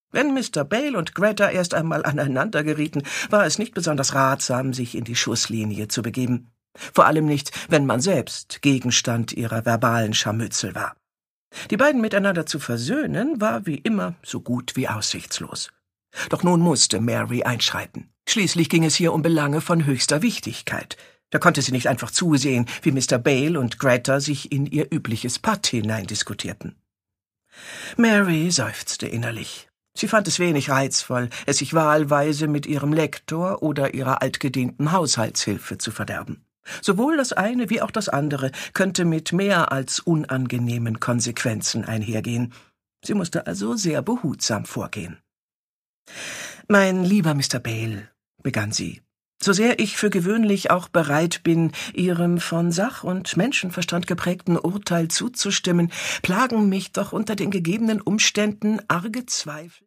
Wenn Mr. Bale und Greta erst einmal aneinander gerieten, war es nicht besonders ratsam, sich in die Schusslinie zu begeben. Vor allem nicht, wenn man selbst Gegenstand ihrer verbalen Scharmützel war. Die beiden miteinander zu versöhnen, war wie immer so gut wie aussichtslos. Doch nun musste Mary einschreiten. Schließlich ging es hier um Belange von höchster Wichtigkeit. Da konnte sie nicht einfach zusehen, wie Mr. Bale und Greta sich in ihr übliches Patt hineindiskutierten. Mary seufzte innerlich. Sie fand es wenig reizvoll, es sich wahlweise mit ihrem Lektor oder ihrer altgedienten Haushaltshilfe zu verderben. Sowohl das eine wie auch das andere könnte mit mehr als unangenehmen Konsequenzen einhergehen. Sie musste also sehr behutsam vorgehen. »Mein lieber Mr. Bale«, begann sie, »so sehr ich für gewöhnlich auch bereit bin, Ihrem von Sach- und Menschenverstand geprägten Urteil zuzustimmen, plagen mich doch unter den gegebenen Umständen arge Zweifel.«